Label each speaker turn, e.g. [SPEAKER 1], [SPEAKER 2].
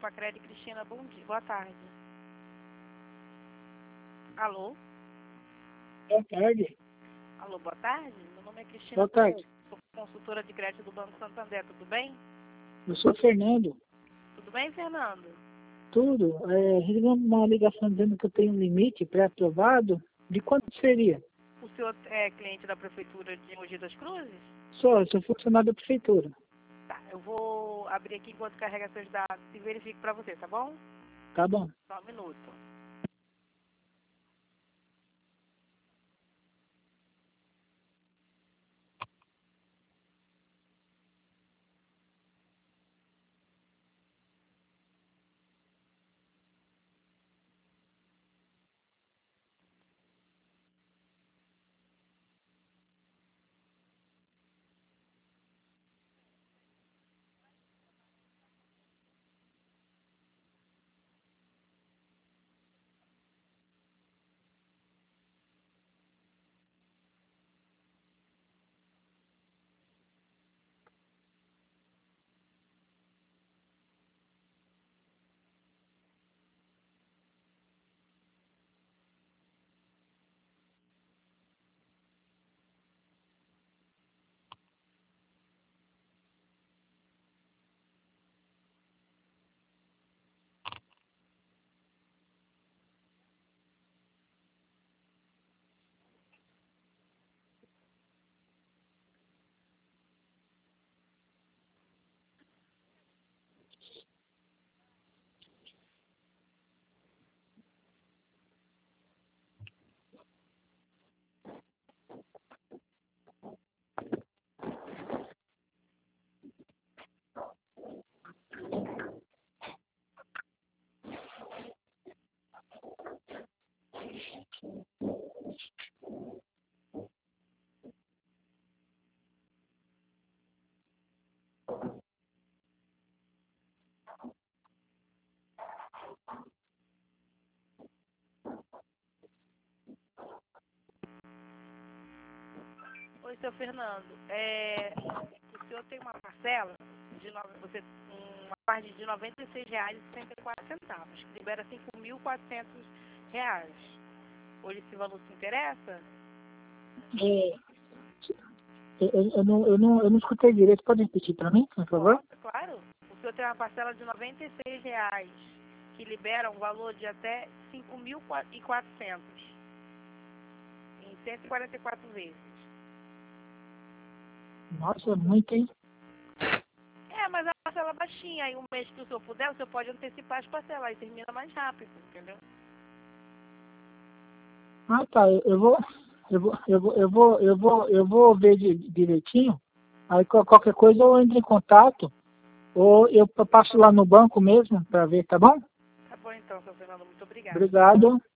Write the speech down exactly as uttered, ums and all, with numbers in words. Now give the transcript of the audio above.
[SPEAKER 1] Facred Cristina, bom dia, boa tarde. Alô?
[SPEAKER 2] Boa tarde.
[SPEAKER 1] Alô, boa tarde. Meu nome é Cristina,
[SPEAKER 2] Boa tarde.
[SPEAKER 1] sou consultora de crédito do Banco Santander, tudo bem?
[SPEAKER 2] Eu sou Fernando.
[SPEAKER 1] Tudo bem, Fernando?
[SPEAKER 2] Tudo. É, recebemos uma ligação dizendo que eu tenho um limite pré-aprovado. De quanto seria?
[SPEAKER 1] O senhor é cliente da Prefeitura de Mogi das Cruzes?
[SPEAKER 2] Sou, eu sou funcionário da prefeitura.
[SPEAKER 1] Tá, eu vou abrir aqui enquanto carrega seus dados e verifico para você, tá bom?
[SPEAKER 2] Tá bom.
[SPEAKER 1] Só um minuto. Oi, seu Fernando. É, o senhor tem uma parcela de nove- você, uma parte de noventa e seis reais e sessenta e quatro centavos, que libera cinco mil e quatrocentos reais. Hoje esse valor se interessa?
[SPEAKER 2] É, eu, eu, eu não, eu, não, eu não escutei direito. Pode repetir para mim, por favor?
[SPEAKER 1] Posso, claro. O senhor tem uma parcela de noventa e seis reais, que libera um valor de até cinco mil e quatrocentos em cento e quarenta e quatro vezes.
[SPEAKER 2] Nossa, é muito, hein?
[SPEAKER 1] É, mas a parcela é baixinha. Aí um mês que o senhor puder, o senhor pode antecipar as parcelas e termina mais rápido, entendeu?
[SPEAKER 2] Ah, tá. Eu, eu vou... Eu vou, eu vou, eu vou, eu vou, eu vou ver de, direitinho. Aí qual- qualquer coisa eu entro em contato. Ou eu passo lá no banco mesmo para ver, tá bom?
[SPEAKER 1] Tá bom então, seu Fernando. Muito obrigada.
[SPEAKER 2] Obrigado.